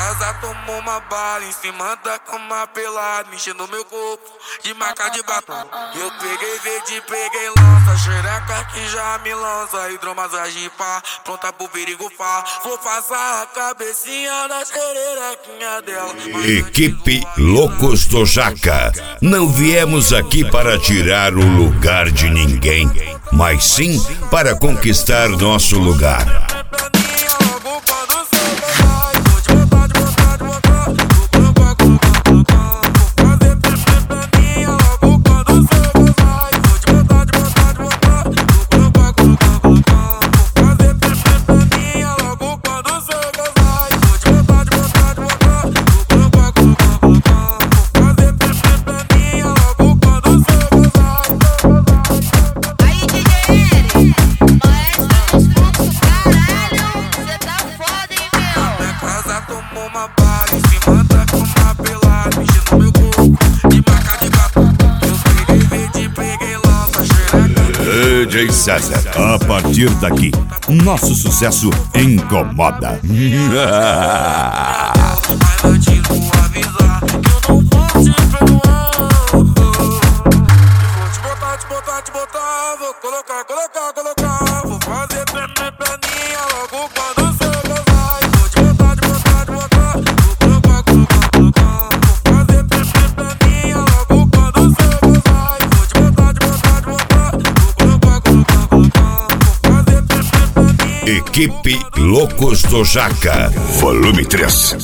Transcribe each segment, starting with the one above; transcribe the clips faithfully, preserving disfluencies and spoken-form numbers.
casa tomou uma bala, em cima da cama pelada, enchendo meu corpo de marca de batom. Eu peguei verde, peguei lança, xereca que já me lança, hidromassagem pá, pronta pro perigo pá. Vou passar a cabecinha na xerequinha dela. Equipe Loucos do Jaca. Não viemos aqui para tirar o lugar de ninguém, mas sim para conquistar nosso lugar. Uma bala em cima da cama pelada, enchendo meu corpo de marca de batom. Eu peguei verde, peguei lança, xereca. D J César, a partir daqui, nosso sucesso incomoda. Mas antes vou avisar que eu não vou te perdoar. Eu vou te botar, te botar, te botar. Vou colocar, colocar, colocar. Vou fazer perninha logo quando você gozar. Vou te botar, te botar, te botar. Vou colocar, colocar, colocar. Vou fazer perninha logo quando você gozar. Vou te botar, te botar, te botar. Vou colocar, colocar, colocar. Vou fazer perninha. Equipe Loucos do Jaca, volume três.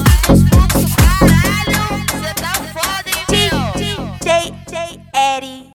J J Eddie.